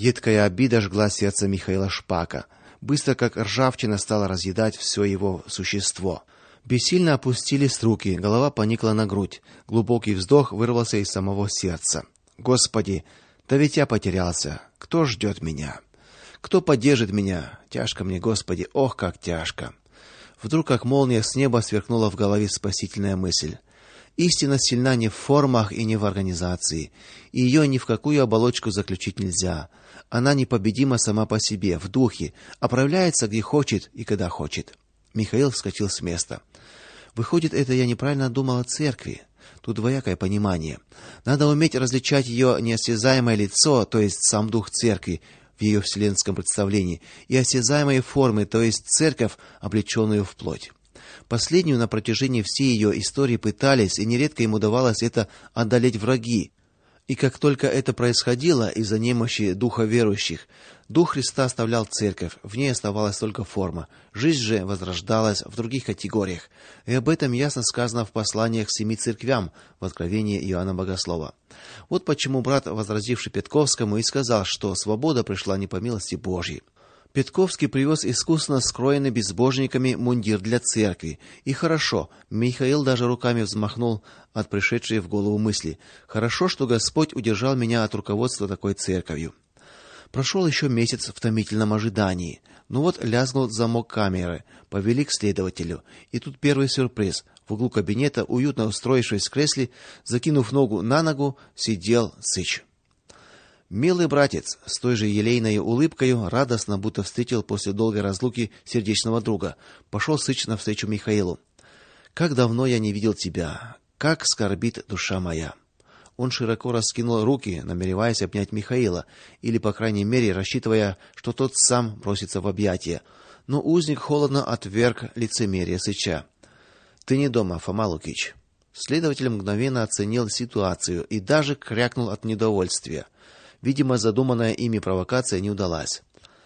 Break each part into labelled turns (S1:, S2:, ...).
S1: Едкая обида жгла сердце Михаила Шпака. Быстро, как ржавчина, стала разъедать все его существо. Бессильно опустились руки, голова поникла на грудь. Глубокий вздох вырвался из самого сердца. Господи, да ведь я потерялся. Кто ждет меня? Кто поддержит меня? Тяжко мне, Господи, ох, как тяжко. Вдруг, как молния с неба, сверкнула в голове спасительная мысль. Истина сильна не в формах и не в организации, и ее ни в какую оболочку заключить нельзя. Она непобедима сама по себе, в духе, оправляется где хочет и когда хочет. Михаил вскочил с места. Выходит, это я неправильно думал о церкви. Тут двоякое понимание. Надо уметь различать ее неосязаемое лицо, то есть сам дух церкви в ее вселенском представлении, и осязаемые формы, то есть церковь, облеченную в плоть. Последнюю на протяжении всей ее истории пытались, и нередко им удавалось это одолеть враги. И как только это происходило из-за немощи духа верующих, дух Христа оставлял церковь, в ней оставалась только форма. Жизнь же возрождалась в других категориях. И об этом ясно сказано в посланиях к 7 церквям в Откровении Иоанна Богослова. Вот почему брат, возразивший Петковскому, и сказал, что свобода пришла не по милости Божьей. Петковский привез искусно скроенный безбожниками мундир для церкви. И хорошо, Михаил даже руками взмахнул от пришедшей в голову мысли. Хорошо, что Господь удержал меня от руководства такой церковью. Прошел еще месяц в томительном ожидании. Ну вот лязгнул замок камеры, повели к следователю. И тут первый сюрприз. В углу кабинета, уютно устроившись в кресле, закинув ногу на ногу, сидел Сыч. Милый братец, с той же елейной улыбкой, радостно, будто встретил после долгой разлуки сердечного друга, пошел Сыч навстречу Михаилу. Как давно я не видел тебя, как скорбит душа моя. Он широко раскинул руки, намереваясь обнять Михаила, или, по крайней мере, рассчитывая, что тот сам бросится в объятия. Но узник холодно отверг лицемерие Сыча. Ты не дома, Фома Лукич. Следователь мгновенно оценил ситуацию и даже крякнул от недовольствия. Видимо, задуманная ими провокация не удалась.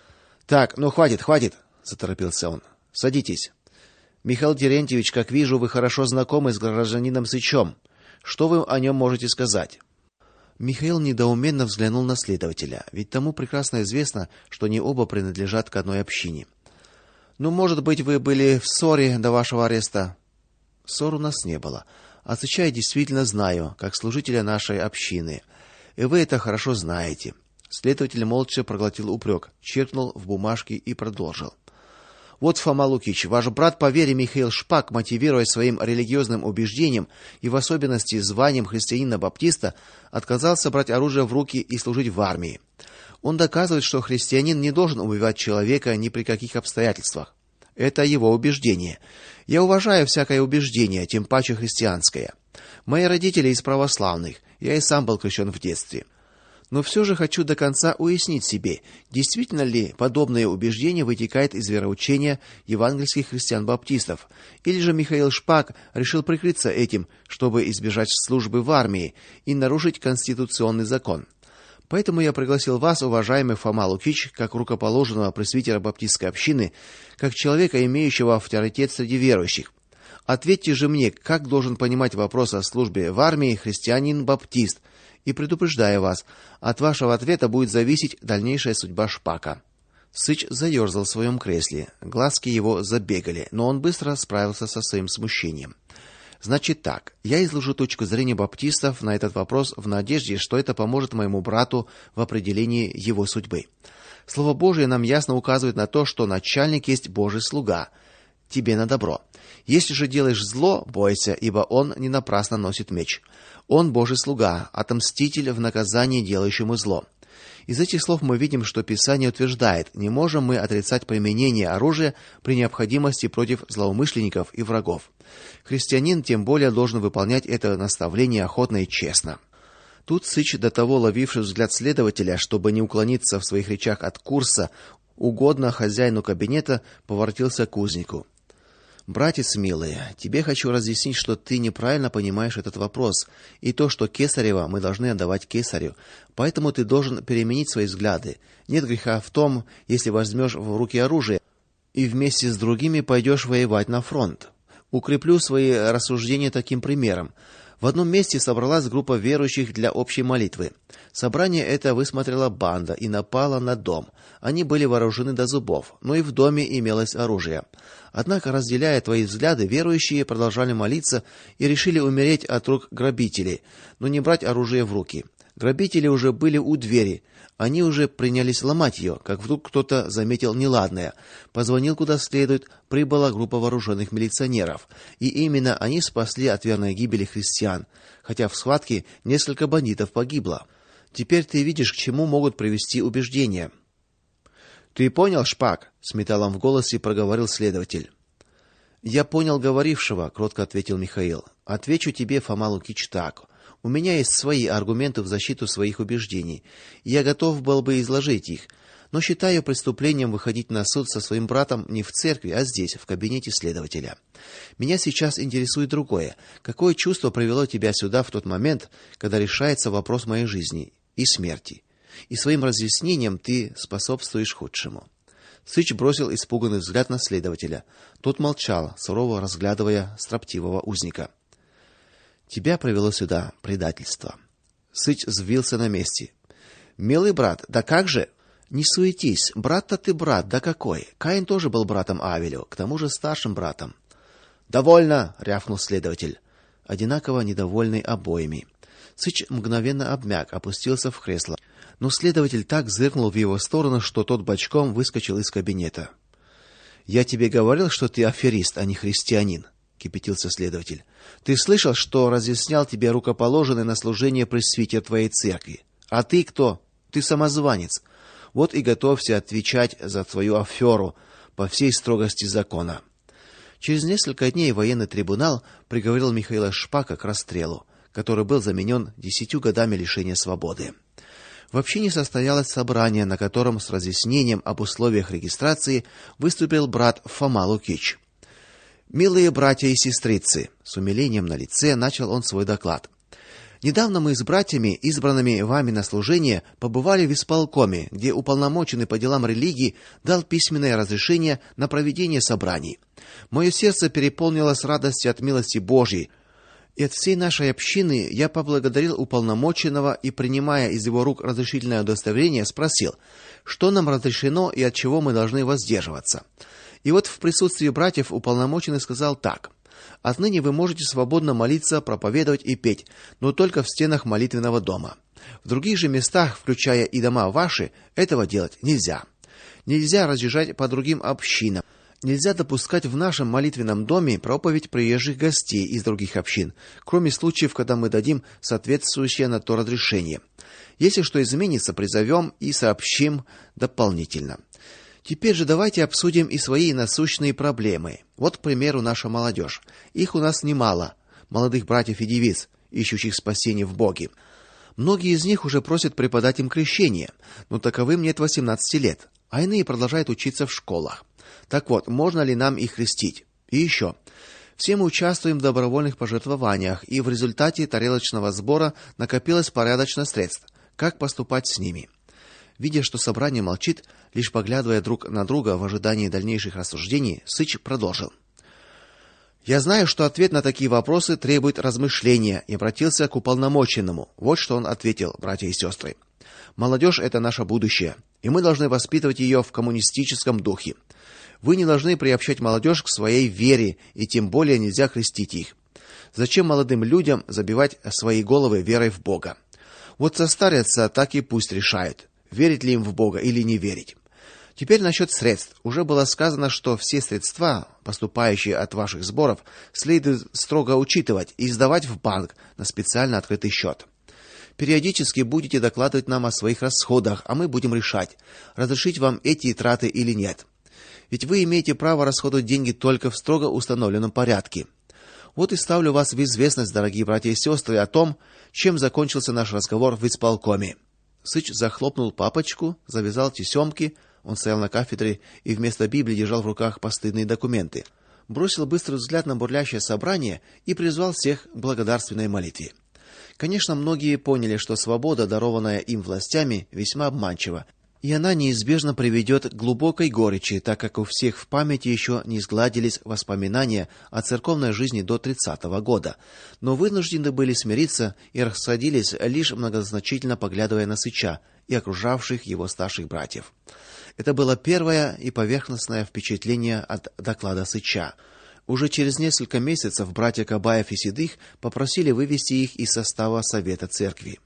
S1: Так, ну хватит, заторопился он. Садитесь. Михаил Терентьевич, как вижу, вы хорошо знакомы с гражданином Сычом. Что вы о нем можете сказать? Михаил недоуменно взглянул на следователя, ведь тому прекрасно известно, что они оба принадлежат к одной общине. Ну, может быть, вы были в ссоре до вашего ареста? Ссор у нас не было. А Сыча я действительно знаю, как служителя нашей общины. И вы это хорошо знаете. Следователь молча проглотил упрек, черкнул в бумажке и продолжил. Вот, Фома Лукич, ваш брат по вере Михаил Шпак, мотивируясь своим религиозным убеждением и в особенности званием христианина-баптиста, отказался брать оружие в руки и служить в армии. Он доказывает, что христианин не должен убивать человека ни при каких обстоятельствах. Это его убеждение. Я уважаю всякое убеждение, тем паче христианское. Мои родители из православных. Я и сам был крещен в детстве. Но все же хочу до конца уяснить себе, действительно ли подобное убеждение вытекает из вероучения евангельских христиан-баптистов, или же Михаил Шпак решил прикрыться этим, чтобы избежать службы в армии и нарушить конституционный закон. Поэтому я пригласил вас, уважаемый Фома Лукич, как рукоположенного пресвитера баптистской общины, как человека, имеющего авторитет среди верующих. Ответьте же мне, как должен понимать вопрос о службе в армии христианин-баптист, и предупреждаю вас, от вашего ответа будет зависеть дальнейшая судьба Шпака. Сыч заерзал в своем кресле, глазки его забегали, но он быстро справился со своим смущением. Значит так, я изложу точку зрения баптистов на этот вопрос в надежде, что это поможет моему брату в определении его судьбы. Слово Божие нам ясно указывает на то, что начальник есть Божий слуга. Тебе на добро. Если же делаешь зло, бойся, ибо он не напрасно носит меч. Он Божий слуга, отомститель в наказании делающему зло. Из этих слов мы видим, что Писание утверждает: не можем мы отрицать применение оружия при необходимости против злоумышленников и врагов. Христианин тем более должен выполнять это наставление охотно и честно. Тут Сыч, до того ловивший взгляд следователя, чтобы не уклониться в своих речах от курса, угодно хозяину кабинета, поворотился к узнику. Братец милый, тебе хочу разъяснить, что ты неправильно понимаешь этот вопрос, и то, что Кесарева мы должны отдавать Кесарю. Поэтому ты должен переменить свои взгляды. Нет греха в том, если возьмешь в руки оружие и вместе с другими пойдешь воевать на фронт. Укреплю свои рассуждения таким примером. В одном месте собралась группа верующих для общей молитвы. Собрание это высмотрела банда и напала на дом. Они были вооружены до зубов, но и в доме имелось оружие. Однако, разделяя твои взгляды, верующие продолжали молиться и решили умереть от рук грабителей, но не брать оружие в руки. Грабители уже были у двери. Они уже принялись ломать ее, как вдруг кто-то заметил неладное. Позвонил куда следует, прибыла группа вооруженных милиционеров, и именно они спасли от верной гибели христиан, хотя в схватке несколько бандитов погибло. Теперь ты видишь, к чему могут привести убеждения. Ты понял, Шпак? С металлом в голосе проговорил следователь. Я понял говорившего, кротко ответил Михаил. Отвечу тебе, Фома Лукич, так. У меня есть свои аргументы в защиту своих убеждений, и я готов был бы изложить их, но считаю преступлением выходить на суд со своим братом не в церкви, а здесь, в кабинете следователя. Меня сейчас интересует другое. Какое чувство привело тебя сюда в тот момент, когда решается вопрос моей жизни и смерти? И своим разъяснением ты способствуешь худшему. Сыч бросил испуганный взгляд на следователя. Тот молчал, сурово разглядывая строптивого узника. Тебя привело сюда предательство. Сыч взвился на месте. Милый брат, да как же? Не суетись, брат-то ты брат, да какой? Каин тоже был братом Авелю, к тому же старшим братом. Довольно, рявкнул следователь, одинаково недовольный обоими. Сыч мгновенно обмяк, опустился в кресло. Но следователь так зыркнул в его сторону, что тот бочком выскочил из кабинета. Я тебе говорил, что ты аферист, а не христианин, кипятился следователь. Ты слышал, что разъяснял тебе рукоположенный на служение пресвитер твоей церкви? А ты кто? Ты самозванец. Вот и готовься отвечать за твою аферу по всей строгости закона. Через несколько дней военный трибунал приговорил Михаила Шпака к расстрелу, который был заменен 10 годами лишения свободы. Вообще не состоялось собрание, на котором с разъяснением об условиях регистрации выступил брат Фома Лукич. Милые братья и сестрицы, с умилением на лице начал он свой доклад. Недавно мы с братьями, избранными вами на служение, побывали в исполкоме, где уполномоченный по делам религии дал письменное разрешение на проведение собраний. Мое сердце переполнилось радостью от милости Божьей. И от всей нашей общины я поблагодарил уполномоченного и, принимая из его рук разрешительное удостоверение, спросил, что нам разрешено и от чего мы должны воздерживаться. И вот в присутствии братьев уполномоченный сказал так: отныне вы можете свободно молиться, проповедовать и петь, но только в стенах молитвенного дома. В других же местах, включая и дома ваши, этого делать нельзя. Нельзя разъезжать по другим общинам. Нельзя допускать в нашем молитвенном доме проповедь приезжих гостей из других общин, кроме случаев, когда мы дадим соответствующее на то разрешение. Если что изменится, призовем и сообщим дополнительно. Теперь же давайте обсудим и свои насущные проблемы. Вот, к примеру, наша молодежь. Их у нас немало, молодых братьев и девиц, ищущих спасения в Боге. Многие из них уже просят преподать им крещение, но таковым нет 18 лет, а иные продолжают учиться в школах. Так вот, можно ли нам их крестить? И еще. Все мы участвуем в добровольных пожертвованиях, и в результате тарелочного сбора накопилось порядочно средств. Как поступать с ними? Видя, что собрание молчит, лишь поглядывая друг на друга в ожидании дальнейших рассуждений, Сыч продолжил. Я знаю, что ответ на такие вопросы требует размышления, и обратился к уполномоченному. Вот что он ответил, братья и сестры. Молодежь — это наше будущее, и мы должны воспитывать ее в коммунистическом духе. Вы не должны приобщать молодежь к своей вере, и тем более нельзя крестить их. Зачем молодым людям забивать свои головы верой в Бога? Вот состарятся, так и пусть решают, верить ли им в Бога или не верить. Теперь насчет средств. Уже было сказано, что все средства, поступающие от ваших сборов, следует строго учитывать и сдавать в банк на специально открытый счет. Периодически будете докладывать нам о своих расходах, а мы будем решать, разрешить вам эти траты или нет. Ведь вы имеете право расходовать деньги только в строго установленном порядке. Вот и ставлю вас в известность, дорогие братья и сестры, о том, чем закончился наш разговор в исполкоме. Сыч захлопнул папочку, завязал тесемки, он стоял на кафедре и вместо Библии держал в руках постыдные документы. Бросил быстрый взгляд на бурлящее собрание и призвал всех к благодарственной молитве. Конечно, многие поняли, что свобода, дарованная им властями, весьма обманчива, И она неизбежно приведет к глубокой горечи, так как у всех в памяти еще не сгладились воспоминания о церковной жизни до 30-го года, но вынуждены были смириться и расходились, лишь многозначительно поглядывая на Сыча и окружавших его старших братьев. Это было первое и поверхностное впечатление от доклада Сыча. Уже через несколько месяцев братья Кабаев и Седых попросили вывести их из состава совета церкви.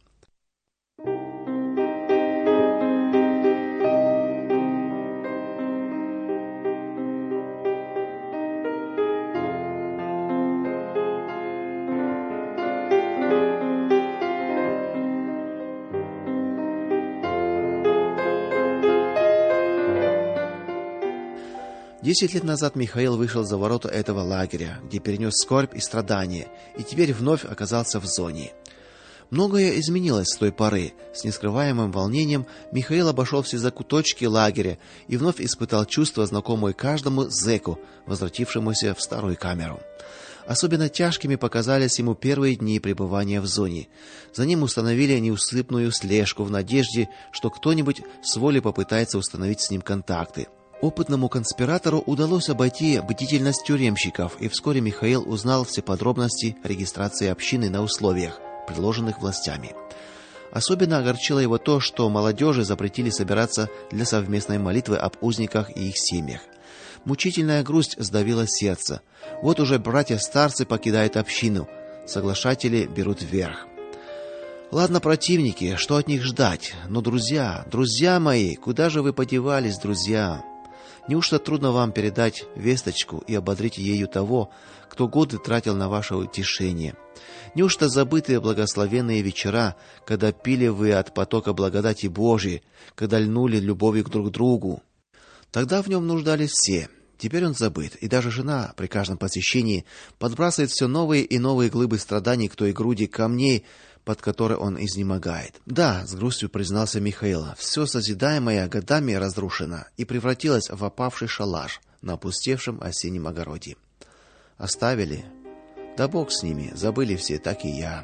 S1: Десять лет назад Михаил вышел за ворота этого лагеря, где перенес скорбь и страдания, и теперь вновь оказался в зоне. Многое изменилось с той поры. С нескрываемым волнением Михаил обошел все закуточки лагеря и вновь испытал чувство, знакомое каждому зэку, возвратившемуся в старую камеру. Особенно тяжкими показались ему первые дни пребывания в зоне. За ним установили неусыпную слежку в надежде, что кто-нибудь с воли попытается установить с ним контакты. Опытному конспиратору удалось обойти бдительность тюремщиков, и вскоре Михаил узнал все подробности регистрации общины на условиях, предложенных властями. Особенно огорчило его то, что молодежи запретили собираться для совместной молитвы об узниках и их семьях. Мучительная грусть сдавила сердце. Вот уже братья-старцы покидают общину, соглашатели берут верх. Ладно, противники, что от них ждать? Но друзья мои, куда же вы подевались, друзья? Неужто трудно вам передать весточку и ободрить ею того, кто годы тратил на ваше утешение? Неужто забытые благословенные вечера, когда пили вы от потока благодати Божией, когда льнули любовью друг к другу? Тогда в нем нуждались все. Теперь он забыт, и даже жена при каждом посещении подбрасывает все новые и новые глыбы страданий к той груди камней, под которой он изнемогает. Да, с грустью признался Михаил, все созидаемое годами разрушено и превратилось в опавший шалаш на опустевшем осеннем огороде. Оставили? Да бог с ними, забыли все, так и я.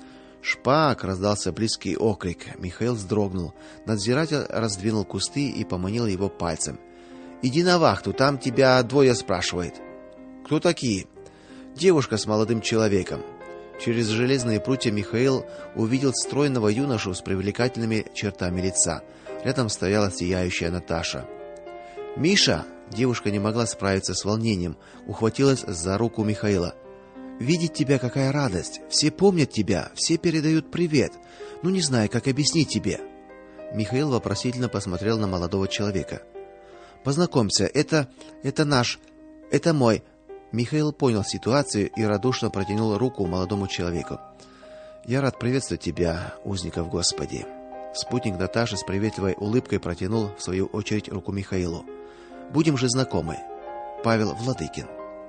S1: Шпак! Раздался близкий окрик. Михаил вздрогнул. Надзиратель раздвинул кусты и поманил его пальцем. Иди на вахту, там тебя двое спрашивают. Кто такие? Девушка с молодым человеком. Через железные прутья Михаил увидел стройного юношу с привлекательными чертами лица. Рядом стояла сияющая Наташа. Миша, девушка не могла справиться с волнением, ухватилась за руку Михаила. Видеть тебя какая радость. Все помнят тебя, все передают привет. Ну не знаю, как объяснить тебе. Михаил вопросительно посмотрел на молодого человека. Познакомься, это мой. Михаил понял ситуацию и радушно протянул руку молодому человеку. Я рад приветствовать тебя, узников Господи. Спутник Наташи с приветливой улыбкой протянул в свою очередь руку Михаилу. Будем же знакомы. Павел Владыкин.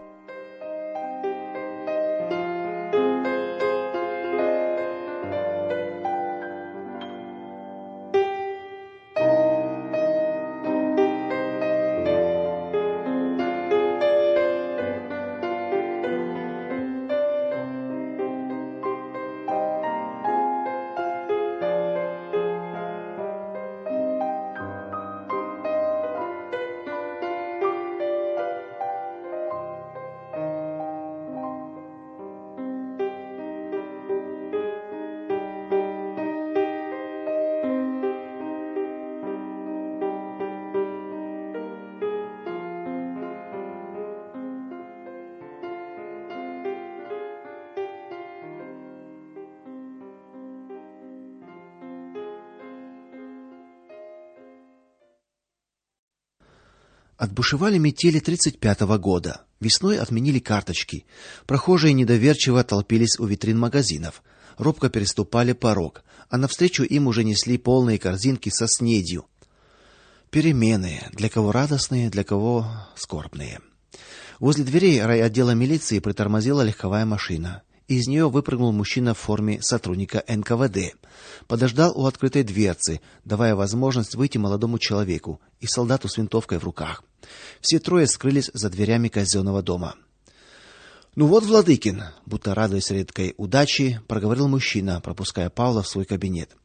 S1: Отбушевали метели 35-го года. Весной отменили карточки. Прохожие недоверчиво толпились у витрин магазинов, робко переступали порог, а навстречу им уже несли полные корзинки со снедью. Перемены, для кого радостные, для кого скорбные. Возле дверей райотдела милиции притормозила легковая машина. Из нее выпрыгнул мужчина в форме сотрудника НКВД. Подождал у открытой дверцы, давая возможность выйти молодому человеку и солдату с винтовкой в руках. Все трое скрылись за дверями казенного дома. Ну вот, Владыкин, будто радуясь редкой удаче, проговорил мужчина, пропуская Павла в свой кабинет.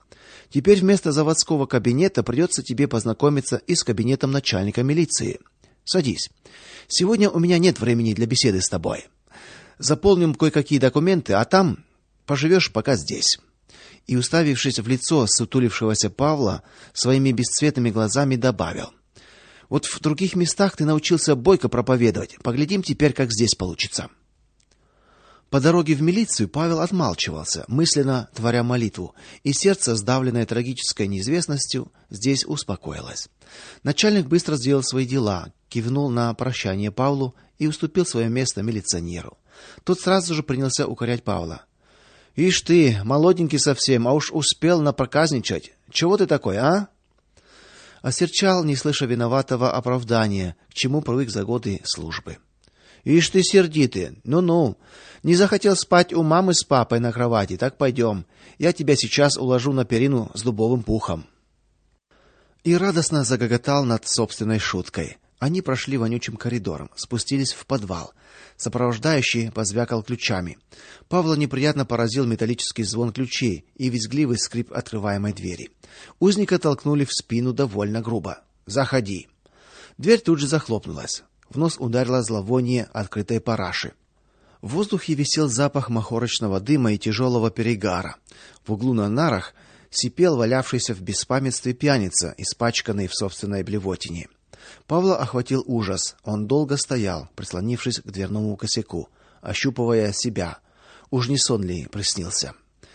S1: Теперь вместо заводского кабинета придется тебе познакомиться и с кабинетом начальника милиции. Садись. Сегодня у меня нет времени для беседы с тобой. Заполним кое-какие документы, а там поживешь пока здесь. И, уставившись в лицо сутулившегося Павла, своими бесцветными глазами добавил: вот в других местах ты научился бойко проповедовать. Поглядим теперь, как здесь получится. По дороге в милицию Павел отмалчивался, мысленно творя молитву, и сердце, сдавленное трагической неизвестностью, здесь успокоилось. Начальник быстро сделал свои дела, кивнул на прощание Павлу и уступил свое место милиционеру. Тот сразу же принялся укорять Павла: "Ишь ты, молоденький совсем, а уж успел напроказничать. Чего ты такой, а?" Осерчал, не слыша виноватого оправдания, к чему привык за годы службы. "Ишь ты сердитый. Ну-ну. Не захотел спать у мамы с папой на кровати, так пойдем. Я тебя сейчас уложу на перину с дубовым пухом". И радостно загоготал над собственной шуткой. Они прошли вонючим коридором, спустились в подвал. Сопровождающий позвякал ключами. Павла неприятно поразил металлический звон ключей и визгливый скрип открываемой двери. Узника толкнули в спину довольно грубо. "Заходи". Дверь тут же захлопнулась. В нос ударило зловоние открытой параши. В воздухе висел запах махорочного дыма и тяжелого перегара. В углу на нарах сипел валявшийся в беспамятстве пьяница, испачканный в собственной блевотине. Павла охватил ужас. Он долго стоял, прислонившись к дверному косяку, ощупывая себя. Уж не сон ли приснился?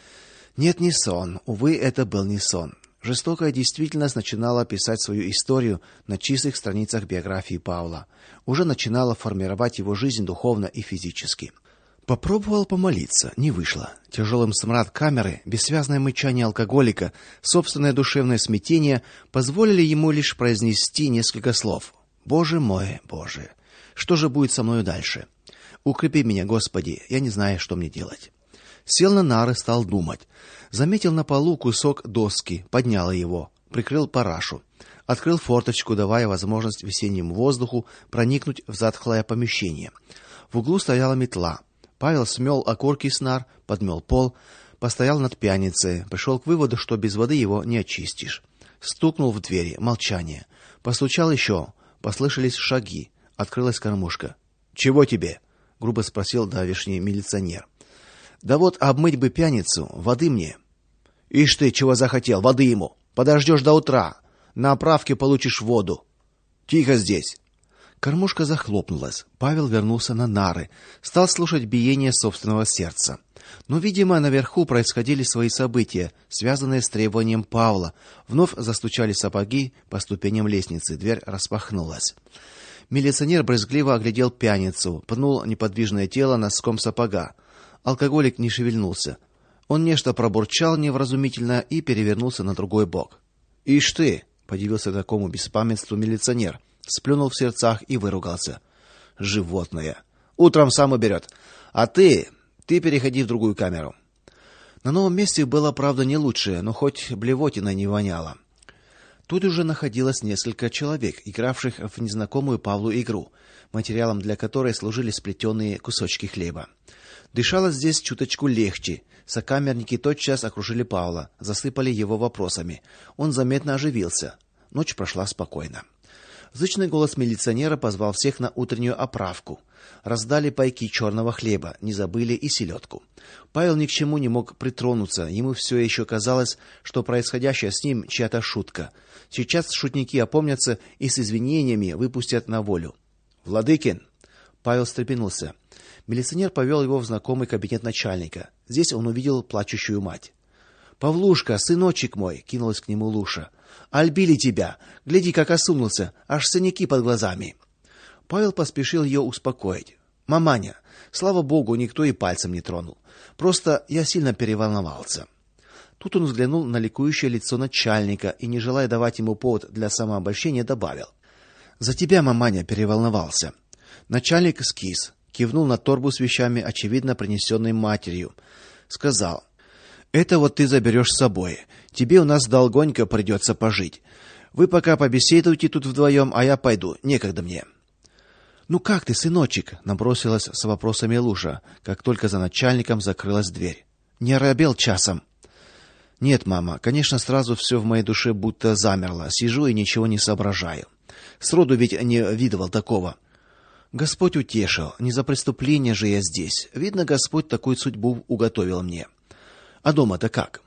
S1: Нет, не сон. Увы, это был не сон. Жестокая действительность начинала писать свою историю на чистых страницах биографии Павла. Уже начинала формировать его жизнь духовно и физически. Попробовал помолиться, не вышло. Тяжелым смрад камеры, бессвязное мычание алкоголика, собственное душевное смятение позволили ему лишь произнести несколько слов: "Боже мой, Боже, что же будет со мною дальше? Укрепи меня, Господи, я не знаю, что мне делать". Сел на нары, стал думать. Заметил на полу кусок доски, поднял его, прикрыл парашу, открыл форточку, давая возможность весеннему воздуху проникнуть в затхлое помещение. В углу стояла метла. Павел смел окурки с нар, подмел пол, постоял над пьяницей, пришел к выводу, что без воды его не очистишь. Стукнул в двери, молчание. Постучал еще, послышались шаги, открылась кормушка. "Чего тебе?" грубо спросил давишний милиционер. "Да вот обмыть бы пьяницу, воды мне". "Ишь ты, чего захотел, воды ему. Подождешь до утра. На оправке получишь воду. Тихо здесь". Кормушка захлопнулась. Павел вернулся на нары, стал слушать биение собственного сердца. Но, видимо, наверху происходили свои события, связанные с требованием Павла. Вновь застучали сапоги по ступеням лестницы, дверь распахнулась. Милиционер брезгливо оглядел пьяницу, пнул неподвижное тело носком сапога. Алкоголик не шевельнулся. Он нечто пробурчал невразумительно и перевернулся на другой бок. "Ишь ты", подивился такому беспамятству милиционер, сплюнул в сердцах и выругался. "Животное. Утром сам уберет. А ты переходи в другую камеру". На новом месте было, правда, не лучше, но хоть блевотина не воняло. Тут уже находилось несколько человек, игравших в незнакомую Павлу игру, материалом для которой служили сплетенные кусочки хлеба. Дышалось здесь чуточку легче. Сокамерники тотчас окружили Павла, засыпали его вопросами. Он заметно оживился. Ночь прошла спокойно. Зычный голос милиционера позвал всех на утреннюю оправку. Раздали пайки черного хлеба, не забыли и селедку. Павел ни к чему не мог притронуться, ему все еще казалось, что происходящее с ним чья-то шутка. Сейчас шутники опомнятся и с извинениями выпустят на волю. "Владыкин!" Павел встрепенулся. Милиционер повел его в знакомый кабинет начальника. Здесь он увидел плачущую мать. "Павлушка, сыночек мой", кинулась к нему Луша. "Альбили тебя. Гляди, как осунулся, аж синяки под глазами". Павел поспешил ее успокоить. "Маманя, слава богу, никто и пальцем не тронул. Просто я сильно переволновался". Тут он взглянул на ликующее лицо начальника и, не желая давать ему повод для самообольщения, добавил: "За тебя, маманя, переволновался". Начальник скис, кивнул на торбу с вещами, очевидно принесенной матерью, сказал: "Это вот ты заберешь с собой. Тебе у нас долгонько придется пожить. Вы пока побеседуйте тут вдвоем, а я пойду, некогда мне". "Ну как ты, сыночек?" набросилась с вопросами Луша, как только за начальником закрылась дверь. "Не оробел часом?" Нет, мама, конечно, сразу все в моей душе будто замерло. Сижу и ничего не соображаю. Сроду ведь не видывал такого. Господь утешил. Не за преступление же я здесь. Видно, Господь такую судьбу уготовил мне. А дома-то как?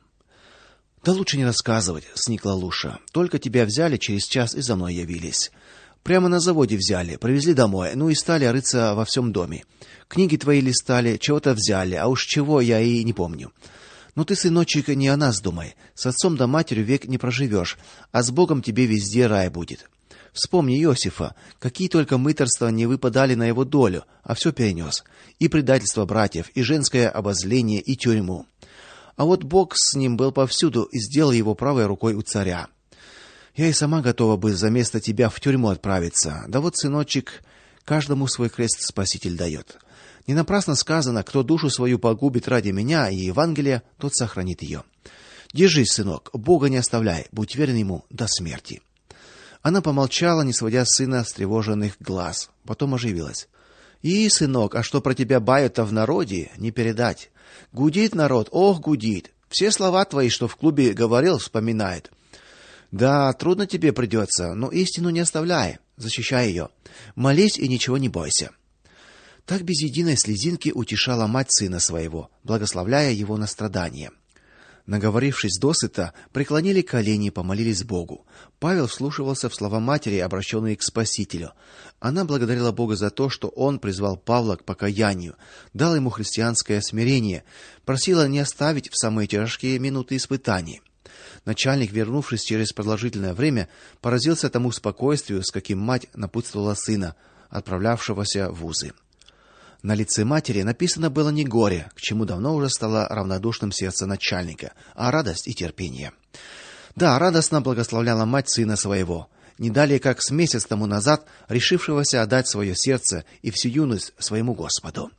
S1: Да лучше не рассказывать, сникла Луша. Только тебя взяли, через час и за мной явились. Прямо на заводе взяли, привезли домой, ну и стали рыться во всем доме. Книги твои листали, чего-то взяли, а уж чего я и не помню. Ну ты, сыночек, не о нас думай. С отцом да матерью век не проживешь, а с Богом тебе везде рай будет. Вспомни Иосифа, какие только мытарства не выпадали на его долю, а все перенес. И предательство братьев, и женское обозление, и тюрьму. А вот Бог с ним был повсюду и сделал его правой рукой у царя. Я и сама готова бы за место тебя в тюрьму отправиться. Да вот, сыночек, каждому свой крест Спаситель дает. Не напрасно сказано: кто душу свою погубит ради меня и Евангелия, тот сохранит ее. Держись, сынок, Бога не оставляй, будь верен ему до смерти. Она помолчала, не сводя с сына встревоженных глаз, потом оживилась. И, сынок, а что про тебя бают-то в народе, не передать. Гудит народ, ох, гудит. Все слова твои, что в клубе говорил, вспоминает. Да, трудно тебе придется, но истину не оставляй, защищай ее. Молись и ничего не бойся. Так без единой слезинки утешала мать сына своего, благословляя его на страдания. Наговорившись досыта, преклонили колени и помолились Богу. Павел вслушивался в слова матери, обращенные к Спасителю. Она благодарила Бога за то, что он призвал Павла к покаянию, дал ему христианское смирение, просила не оставить в самые тяжкие минуты испытаний. Начальник, вернувшись через продолжительное время, поразился тому спокойствию, с каким мать напутствовала сына, отправлявшегося в вузы. На лице матери написано было не горе, к чему давно уже стало равнодушным сердце начальника, а радость и терпение. Да, радостно благословляла мать сына своего, не далее как с месяц тому назад решившегося отдать свое сердце и всю юность своему Господу.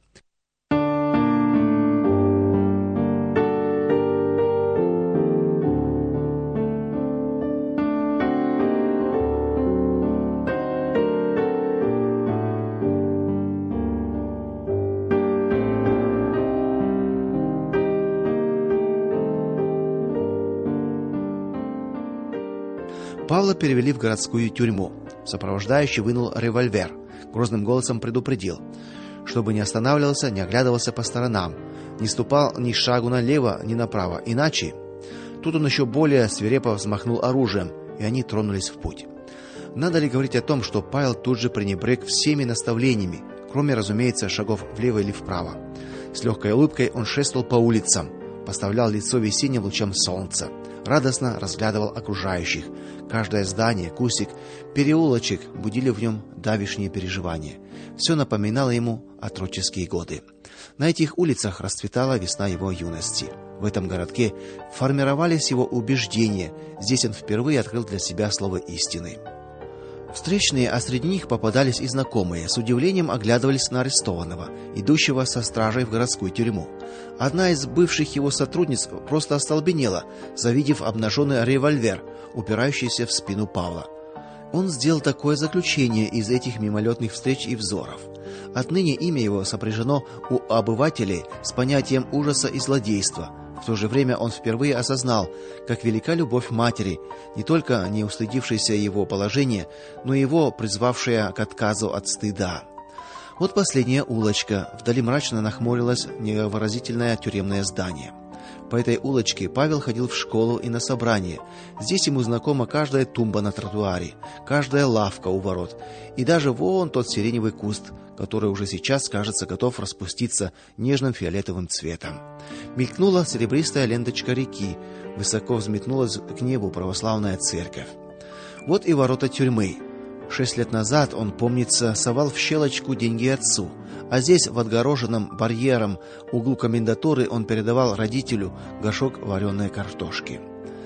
S1: Павла перевели в городскую тюрьму. Сопровождающий вынул револьвер, грозным голосом предупредил, чтобы не останавливался, не оглядывался по сторонам, не ступал ни шагу налево, ни направо, иначе. Тут он еще более свирепо взмахнул оружием, и они тронулись в путь. Надо ли говорить о том, что Павел тут же пренебрег всеми наставлениями, кроме, разумеется, шагов влево или вправо. С легкой улыбкой он шествовал по улицам, поставлял лицо весенним лучам солнца, радостно разглядывал окружающих. Каждое здание, кустик, переулочек будили в нем давишние переживания. Все напоминало ему отроческие годы. На этих улицах расцветала весна его юности. В этом городке формировались его убеждения. Здесь он впервые открыл для себя слово истины. Встречные, а среди них попадались и знакомые, с удивлением оглядывались на арестованного, идущего со стражей в городскую тюрьму. Одна из бывших его сотрудниц просто остолбенела, завидев обнаженный револьвер, упирающийся в спину Павла. Он сделал такое заключение из этих мимолетных встреч и взоров. Отныне имя его сопряжено у обывателей с понятием ужаса и злодейства. В то же время он впервые осознал, как велика любовь матери, не только не устыдившейся его положения, но и его призвавшая к отказу от стыда. Вот последняя улочка, вдали мрачно нахмурилось невыразительное тюремное здание. По этой улочке Павел ходил в школу и на собрания. Здесь ему знакома каждая тумба на тротуаре, каждая лавка у ворот, и даже вон тот сиреневый куст, который уже сейчас, кажется, готов распуститься нежным фиолетовым цветом. Мелькнула серебристая ленточка реки, высоко взметнулась к небу православная церковь. Вот и ворота тюрьмы. 6 лет назад он, помнится, совал в щелочку деньги отцу, а здесь, в отгороженном барьером углу комендатуры, он передавал родителю горшок вареной картошки.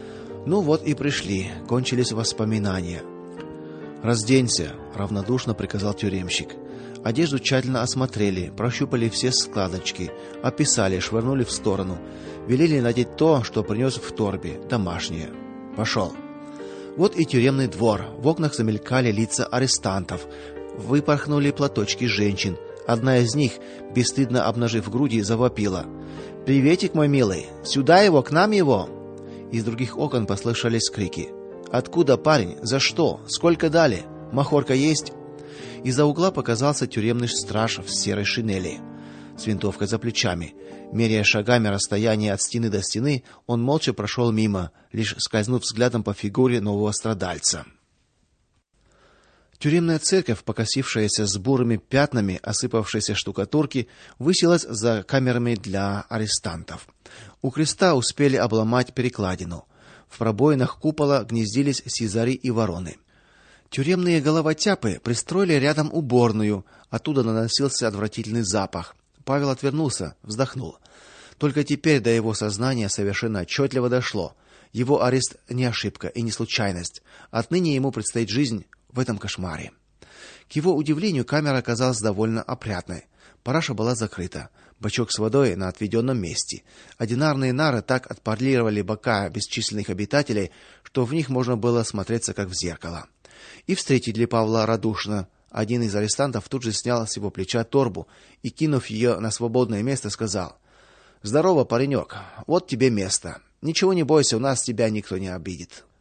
S1: Ну вот и пришли, кончились воспоминания. «Разденься», — равнодушно приказал тюремщик. Одежду тщательно осмотрели, прощупали все складочки, описали, швырнули в сторону, велели надеть то, что принес в торбе, домашнее. Пошел. Вот и тюремный двор. В окнах замелькали лица арестантов, выпорхнули платочки женщин. Одна из них, бесстыдно обнажив груди, завопила: «Приветик, мой милый, сюда его, к нам его!» Из других окон послышались крики: "Откуда, парень? За что? Сколько дали? Махорка есть?" Из-за угла показался тюремный страж в серой шинели с винтовкой за плечами. Меряя шагами расстояние от стены до стены, он молча прошел мимо, лишь скользнув взглядом по фигуре нового страдальца. Тюремная церковь, покосившаяся с бурыми пятнами осыпавшейся штукатурки, высилась за камерами для арестантов. У креста успели обломать перекладину. В пробоинах купола гнездились сизари и вороны. Тюремные головотяпы пристроили рядом уборную, оттуда наносился отвратительный запах. Павел отвернулся, вздохнул. Только теперь до его сознания совершенно отчетливо дошло: его арест не ошибка и не случайность. Отныне ему предстоит жизнь в этом кошмаре. К его удивлению, камера оказалась довольно опрятной. Параша была закрыта, бачок с водой на отведенном месте. Одинарные нары так отполировали бока бесчисленных обитателей, что в них можно было смотреться как в зеркало. И встретили Павла радушно. Один из арестантов тут же снял с его плеча торбу и, кинув ее на свободное место, сказал: "Здорово, паренек. Вот тебе место. Ничего не бойся, у нас тебя никто не обидит".